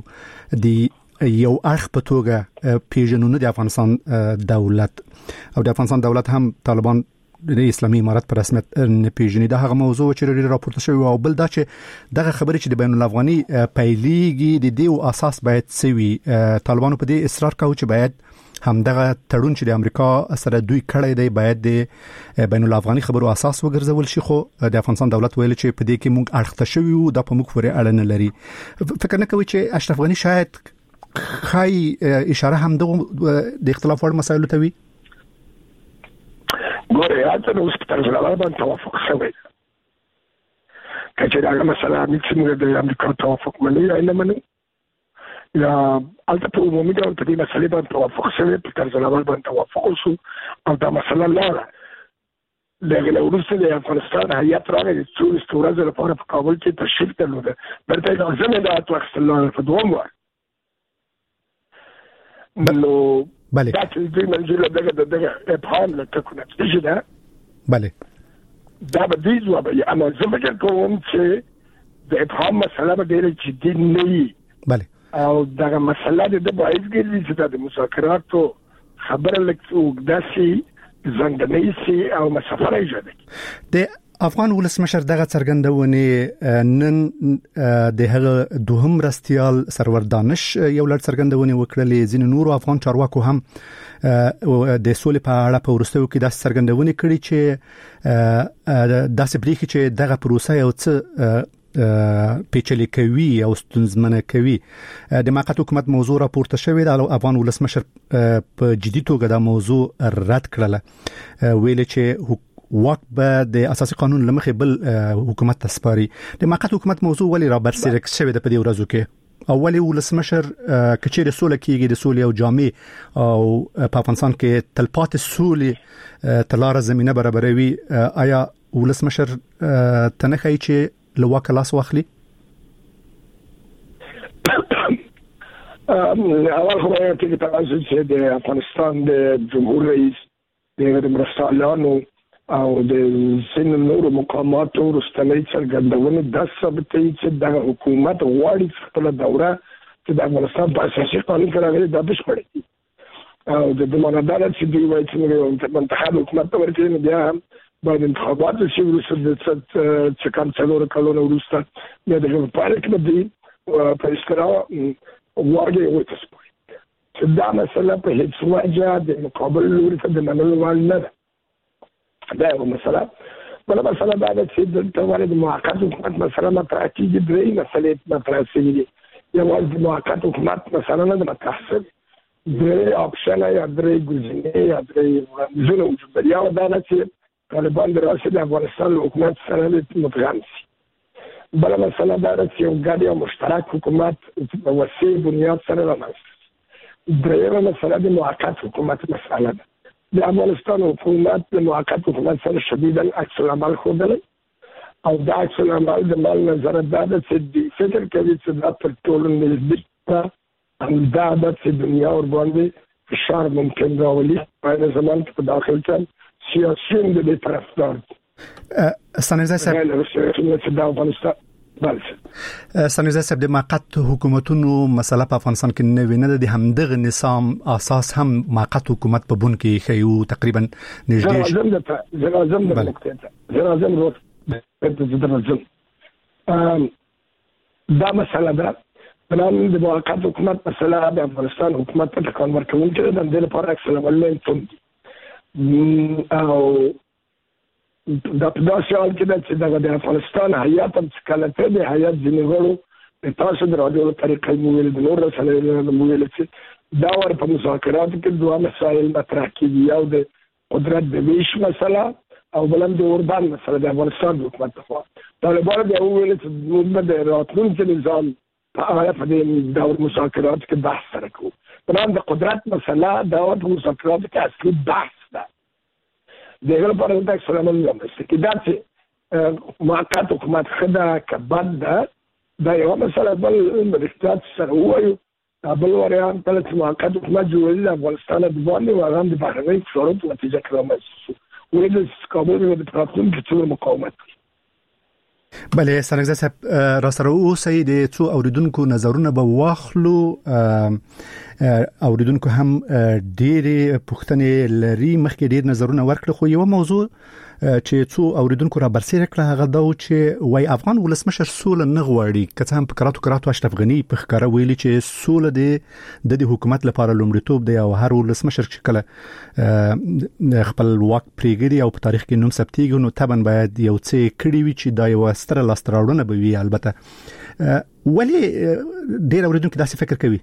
یو اړخ په توګه پیژنو د افغانستان دولت او د افغانستان دولت هم طالبان د اسلامي امارت په رسمیت نه پیژني. دا هغه موضوع چې ډېر راپورته شوی او بل دا چې دغه خبرې چې د بین الافغاني پیلېږي د دې اساس باید سوي. طالبانو په دې اصرار کاوه چې باید همدغه تړون چې د امریکا سره دوی کړی دی باید د بین الافغاني خبرو اساس وګرځول شي، خو د افغانستان دولت ویل چې په دې کې موږ اړخته شوی او د په موږ پورې اړه نه لري. فکر نه کوي چې اشرف غنی شاید خای اشاره هم د اختلاف وړ مسایلو ته وي؟ ګوره اته نو ستاسو سره باندې توافق شوی کچې دا مسله چې د امریکا توافق مني یا نه مني یا البته په عمومي ډول په دې مسلې باندې توافق شوی، په طرز اول باندې توافق وشو او دا مسله لاړه. لکه وروسته د افغانستان هیات راغی چې څو لپاره په کابل کې تشریف درلوده، برته لازم ده اتوخصل په دوم وار نو بله دا چې دې منځله دغه ابهام لکه کومه څه ده بله دا به دې ځواب یې اما زه فکر کوم چې د ابهام مسله به ډېر جدي نه وي. بله او دغه مسله د باید ګرځي چې د مذاکراتو خبره لکه داسي زنګنې سي او مسافر ایجاد د افغان ولسمشر دغه څرګندونه نن د هغه دوهم رستيال سرور دانش یو لړ څرګندونه وکړلې. ځین نور افغان چارواکو هم د سولې په اړه په ورستیو کې د څرګندونه کړې چې داسې بریخي چې دغه پروسه یو څه پیچلې کوي او ستونزمنه کوي. د موقت حکومت موضوع راپورته شوې ده، افغان ولسمشر په جدي توګه دا موضوع رد کړله، ویل چې واک به د اساسي قانون لمخې بل حکومت تسپاري. د موقت حکومت موضوع ولی را برسېرک شوې ده په دې ورځو کې؟ اولی ولسمشر کچېر سولې کېږي د سولې او جامع او په افغانستان کې تلپاتې سولې تلاره زمينه برابروي، آیا ولسمشر تنخی چې لواک لاس واخلي؟ اول خو باید چې تاسو چې د افغانستان د جمهور رئیس د مرستالانو او د سن نورو مقاماتو رستنی څرګندونه د ثبتې چې د حکومت غواړي خپل دوره چې د افغانستان په اساسي قانون کې راغلي د بشپړي او د دمانادار چې دوی وایي چې منتخب حکومت ته ورته بیا هم باید انتخابات شي ورسره چې کوم څلور کلونه وروسته بیا د پارک باندې په استراو واګي وتسپوي چې دا مسله په هیڅ وجه د مقابل لوري ته د منلو وړ نه ده. دا یو مسله. بل مسله دا ده چې د توالد موقت حکومت مسله مطرح کیږي، درې مسلې مطرح شوي دي. یوازې د موقت حکومت مسله نه ده مطرح شوې، درې اپشن یا درې ګزینې یا درې وړاندیزونه وجود لري. یو دا ده چې طالبان د راشد افغانستان حکومت سره متغام شي. بل مسله دا ده چې یو ګډ او مشترک حکومت په وسیع بنیاد سره رامنځته شي. درېیمه مسله د موقت حکومت مسله ده. د افغانستان حکومت د موقت حکومت سره شدیداً عکس العمل ښودلی او دا عکس العمل د مال نظر دا ده چې د فکر کوي چې دا تر ټولو نږدې همدا ده چې دنیا ورباندې فشار ممکن راولي په زمان کې په داخل کې سیاسیون د دې طرفدار سنیزه صاحب سنیزه صاحب د موقت حکومتونو مسله په افغانستان کې نه ویني د همدغه نظام اساس هم موقت حکومت په بون کې خيو تقریبا نږدې زرازم د نقطه زرازم روت دا مسله ده. بلان د موقت حکومت مسله د افغانستان حکومت ته ټکان ورکوونکی ده، د دې لپاره اکثر ولې ته او دا په داسې حال کې ده چې د افغانستان هیات هم چې کله ته د هیات ځینې غړو د تاسو د راډیو له طریقې مو ویل د نور رسنیو مو ویل چې دا ور په مذاکراتو کې دوه مسایل مطرح کیږي، یو د قدرت د ویش مسله او بلم د اوربان مسله د افغانستان حکومت ته. طالبان بیا ویل چې موږ د راتلونکي نظام په اړه په دې دور مذاکرات کې بحث سره کوو. بلان د قدرت مسله دا د مذاکرات کې اصلي بحث ده. دغه لپاره د اسلامي نظام کې دا چې موقت حکومت خدا کبد دا یو مسله بل د اقتصاد سره وایو بل وریان په چې موقت حکومت جوړول افغانستان د باندې وغان د بهرنۍ شروط نتیجه کړم وایي د کابل د پراتون کې څو مقاومت بله سرنګزه صاحب را سره اوسئ د څو اوریدونکو نظرونه به واخلو. اوریدونکو هم ډېرې پوښتنې لري، مخکې ډېر نظرونه ورکړل، خو یو موضوع چې څو اوریدونکو را برسېره کړه هغه دا و چې وای افغان ولسمشر سوله نه غواړي. که څه هم په کراتو اشرف غنی په ښکاره ویلي چې سوله د حکومت لپاره لومړیتوب دی او هر ولسمشر چې کله خپل واک پرېږدي او په تاریخ کې نوم ثبتېږي نو طبعا باید یو څه کړي وي چې دا یو ستره لاسته راوړنه به وي. البته ولې ډېر اوریدونکو داسې فکر کوي؟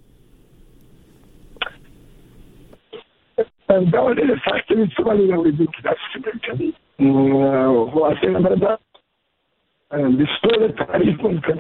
دا ولې فاکټ چې څومره اوریدونکو داسې فکر کوي هو اصلا بردا د ستوري تاریخ ممکن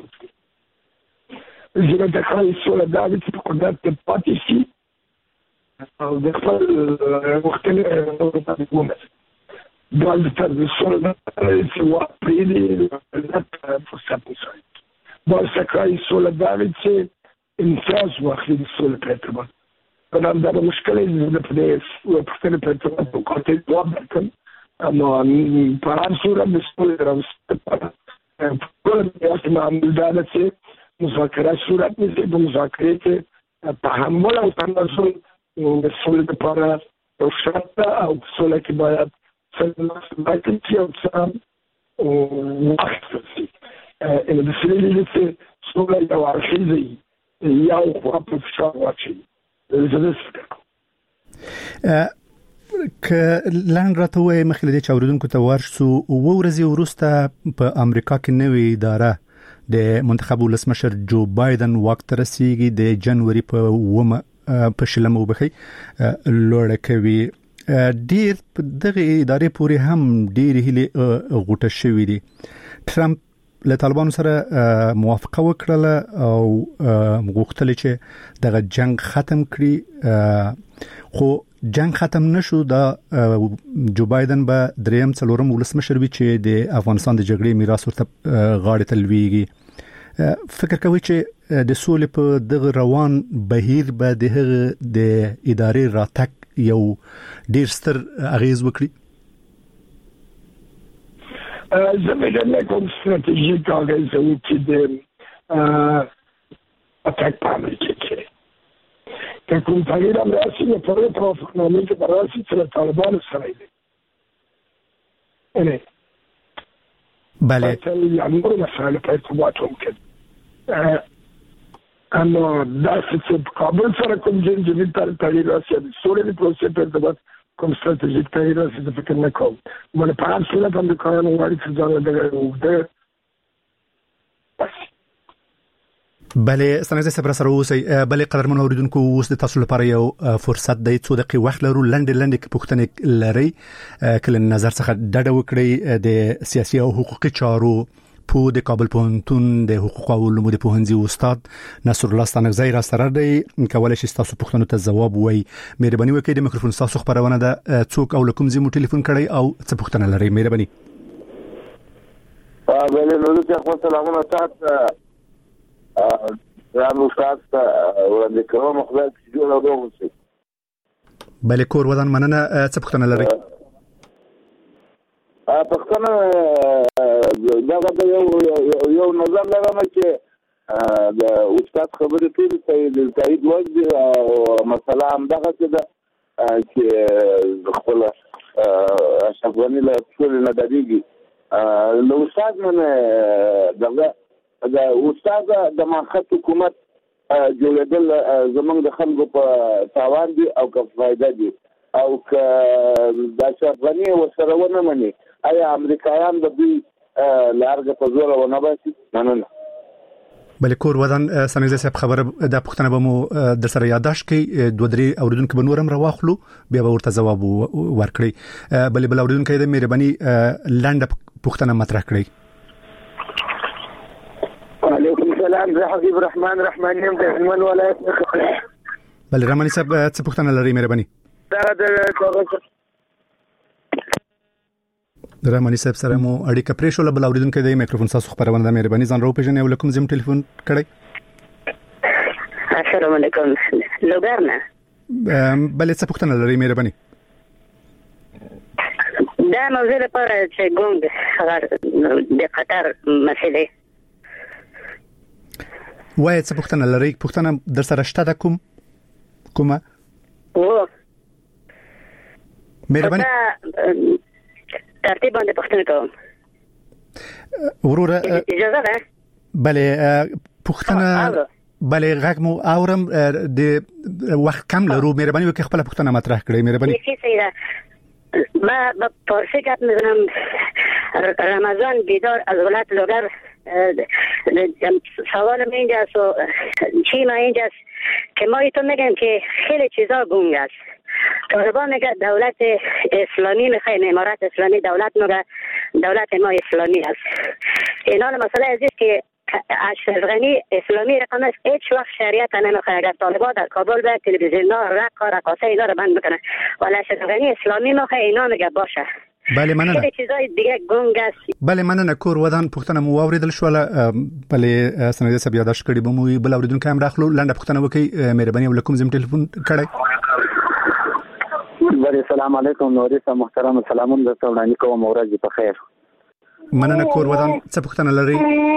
زه د خپل سوله دا چې په قدرت کې پاتې شي او د خپل مختلف حکومت دا د سوله چې واپریدي د فرصت نشي دا سکای سوله دا چې امتیاز واخلي د سوله په اعتبار نام دا مشکلې د پدې په اعتبار په کوټه جواب درکړم اما په هر صورت د سوله راوستل په یوه معاملې دا چې مذاکرات صورت نیسي په مذاکرې کې تحمل او تناسل د سولې لپاره یو شرط او سوله کې باید باید چې او وخت شي د سولې چې سوله یو ارشیزي یو خوا په فشار واچي که لاند راته وای مخکې د چاوریدونکو ته ورسو ورځي وروسته په امریکا کې نوې اداره د منتخب ولسمشر جو بایدن واک ته رسیږي د جنوري په 9 شلمه وبخي لوړه کوي. ډیر دغه ادارې پورې هم ډیر هلي غوټه شوې دي. ټرمپ له طالبانو سره موافقه وکړه او غوښتل چې دغه جنگ ختم کړي، خو جنگ ختم نشو. دا جو بایدن به دریم څلورم ولسمشر وي چې د افغانستان د جګړې میراث ورته غاړه ته لویږي. فکر کوي چې د سولې په دغه روان بهیر به د ادارې راتګ یو ډیر ستر اغیز وکړي؟ زمینه کوم ستراتیژیک اغیز وکړي د اتاک په امریکا کې که کوم تغییر هم راسي نو په توافقنامې کې به راسي چې له طالبانو سره دی. بله يعني نور مسائل په ارتباط ممکن اما داسې چې کابل سره کوم جنجبیل تغییر راسي د سولې د پروسې په ارتباط کوم ستراتیژیک تغییر راسي زه فکر نه کوم. ولې په هر صورت امریکایان غواړي چې ځان ودرېږي. بله څنګه صبر سره اوسئ. بله قدرمن اوریدونکو اوس د تاسو لپاره یو فرصت دی 2 دقیقې وخت لرو. لنډ پوښتنې لري کله نظر څخه ډډه وکړئ. د سیاسي او حقوقي چارو په د کابل پوهنتون د حقوق او علومو د پوهنځي استاد نصر الله ستانکزی را سره دی. کولای شئ تاسو پوښتنو ته ځواب وایي. مهرباني وکړئ د میکروفون تاسو خبرونه ده څوک او لکم زمو ټلیفون کړئ او څه پوښتنه لرئ. مهرباني. بله نو تاسو سلامونه تاسو رانو تاسو ورته کوم خبر چې جوړ راوځي. بله کور ودان مننه. څه پوښتنه لرئ؟ پښتنه دا یو نظر لرم چې د استاد خبرې ټول تایید وځي او مثلا هم دغه څه ده چې خپل اشغالي له ټول نه دېږي نو استاد منه دغه د استاد د ماخذ حکومت جوړېدل زمونږ د خلکو په تاوان دي او که فائدہ دي او که د اشغالي وسره ونه مني آیا امریکایان د دوی لارګه په زور ونه باسي؟ مننه. بل کور ودان سنځه صاحب خبره د پښتنه به مو د سره یاداش کې 2-3 اوریدونکو به نورم راواخلو بیا به ورته جواب ورکړي. بل اوریدونکو د مهرباني لاند پښتنه مطرح کړئ. وعليكم السلام. زه حبيب رحمان يم د هلمند ولایت څخه. بل رحماني صاحب څه پښتنه لري مهرباني؟ رحماني صاحب سره مو اړیکه پرې شو. بل اوریدونکو د میکروفون تاسو خبرونه د مهرباني ځان راو پېژنې ولکم زم ټلیفون کړئ. السلام علیکم. لوګرنا. بل څه پښتنه لري مهرباني؟ دا موضوع لپاره چې ګوند د قطر مسئله وای څه پوښتنه لري پوښتنه در سره شته د کومه مهرباني ترتیب باندې پوښتنه کوم وروره اجازه ده بله پوښتنه بله غږ مو اورم د وخت کم لرو مهرباني وکړئ خپل پوښتنه مطرح کړئ مهرباني ما پرسه کرد می‌دونم رمضان بیدار از ولایت لوگر سوالم اینجاست و چی ما اینجاست که ما ایتون میگیم که خیلی چیزا گنگ است. طالبان میگه دولت اسلامی میخوایم امارت اسلامی دولت ما اسلامی است. اینا مسئله است که اشرف غنی اسلامی رقم است هیچ وقت شریعت نمیخواد. اگر طالبان در کابل به تلویزیون رقاصه اینا رو بند بکنن ولی اشرف غنی اسلامی میخواد اینا میگه باشه. بله مننه. خیلی چیزای دیگه گنگ است. بله مننه کور ودان پښتنه مو اوریدل شوله بله سنوي صاحب یاداش کړي به مو بل اوریدونکو هم راخلو لنډه پښتنه وکي مهرباني وکړئ زم ټلیفون کړئ. بله السلام علیکم نوري صاحب محترم سلامونه درته وړاندې کوم ورځ په خیر. مننه کور ودان څه پښتنه لري؟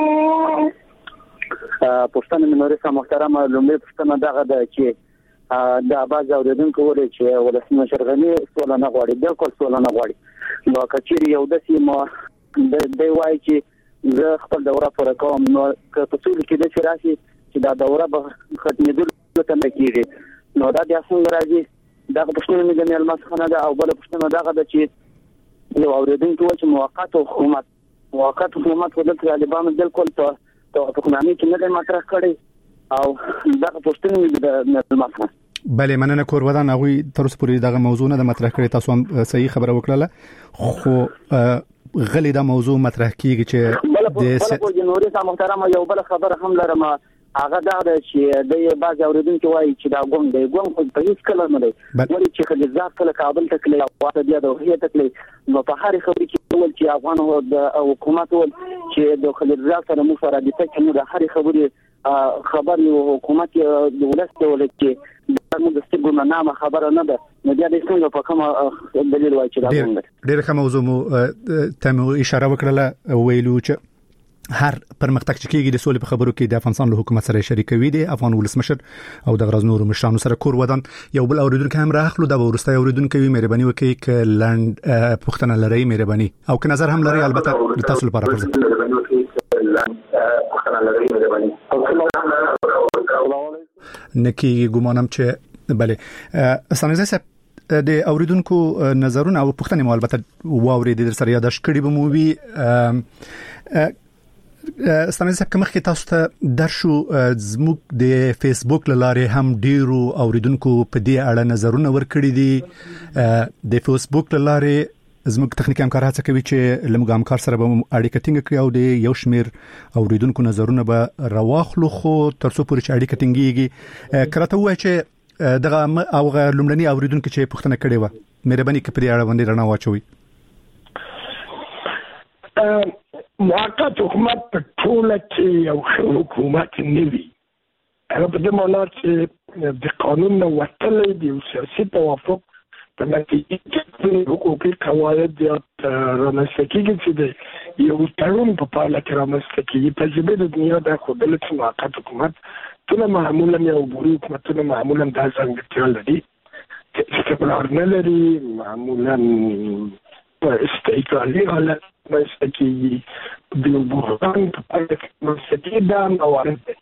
پښتنه نوري صاحب محترم لومړی پښتنه دغه ده چې د باز اوریدونکو ولې چې ولسمشر غنی سوال نه غواړي د کول سوال نه غواړي نو کچېری یو د سیمه د وای چې زه خپل دوره پر کوم نو که په څول کې د شراسي چې دا دوره به ختمېدل ته نه کیږي نو دا د اصل راځي دا پښتون مې د المسخنه ده او بل پښتون دغه د چې یو اوریدونکو چې موقت حکومت ولې طالبانو د کول ته حکومتي کې نه مطرح کړي او دا پښتون مې د المسخنه. بله مننه کور ودان هغه تر اوسه پورې دغه موضوع نه د مطرح کړي تاسو هم صحیح خبره وکړه خو غلی دا موضوع مطرح کیږي چې د جمهوریت صاحب محترم یو بل خبره هم لرم هغه دا چې د باز اوریدونکو وایي چې دا ګوند دی ګوند په هیڅ کله نه دی ولې چې خلیزات کله کابل ته کله واته دی د هیئت کله نو په هر خبرې کې ول چې افغان او حکومت ول چې د خلیزات سره مفردته کوي د هر خبرې خبر یو حکومت د ولست ول چې موږ د ستګو نامه خبره نه ده نو بیا د څنګه په کومه دلیل وایي چې دا ګوند ډېر ښه موضوع مو تم اشاره وکړه ویلو چې هر پرمختګ چې کېږي د سولې په خبرو کې د افغانستان له حکومت سره شریکوي دي افغان ولسمشر او د غرض نور مشرانو سره کور ودان یو بل اوریدونکو هم راخلو دا ورسته اوریدونکو مهرباني وکړئ ک لند پښتنه لري مهرباني او ک نظر هم لري البته تاسو لپاره فرصت نکی ګمانم چې بله سانزه صاحب د اوریدونکو نظرونه او پښتنه مو البته واوري د سره یاداش کړي به مو وی ستاسو صاحب کومه کې تاسو ته درشو زموږ د فیسبوک لاره هم ډیرو اوریدونکو په دې اړه نظرونه ورکړي دي د فیسبوک لاره زموږ تخنیکی همکار هڅه کوي چې لمغه همکار سره به اړیکه ټینګ کړي او د یو شمیر اوریدونکو نظرونه به راواخلو خو ترڅو پورې چې اړیکه ټینګيږي کراته وای چې دغه او لومړنی اوریدونکو چې پوښتنه کړې و مهرباني کړئ اړه باندې رڼا واچوي. موقت حکومت په ټوله کې یو حکومت نیوي هغه په دې معنی چې د قانون نو وتلې د سیاسي توافق په نتیجه کې حقوقي قواعد رامنځته کېږي چې یو تړون په پایله کې رامنځته کېږي. تجربه د دنیا د خپل موقت حکومت ټول معمولا یو بوري حکومتونه معمولا د ځانګړتیا لري چې استقرار نه لري معمولا په استقلالي حالت مستقی د بحران په پای کې مستقی دا موارد دي.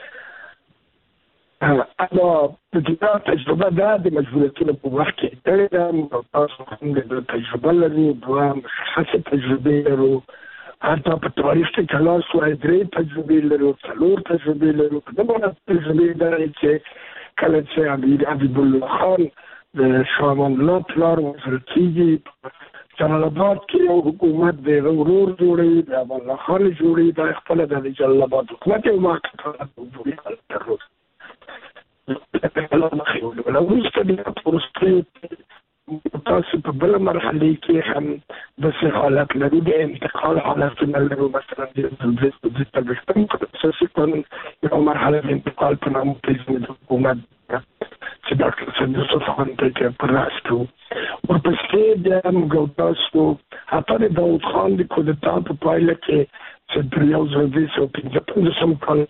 اما د دې تجربه د مجبوریتونو په وخت کې دا تاسو هم د تجربه لري دوه خاصه تجربه لرو حتی په تاریخ کې کلاس وای درې تجربه لرو څلور تجربه لرو دا مونږ تجربه لري چې کله چې حبیب الله خان د شامان الله پلار وزرتیږي جلال آباد کې یو حکومت د ورور جوړي د الله خان جوړي د خپل د جلال آباد حکومت یو ماکه جوړي تر اوسه نو وروسته د پروسې تاسو په بل مرحله کې هم د حالت لري د انتقال حالت لري مثلا د تلويزیون اساسي قانون یو مرحله د انتقال په نامه د حکومت چې ډاکټر سید یوسف خان ته پر راستو ورپسې بیا موږ تاسو هغه د داوود خان د کودتا په پایله کې چې د 1955 کال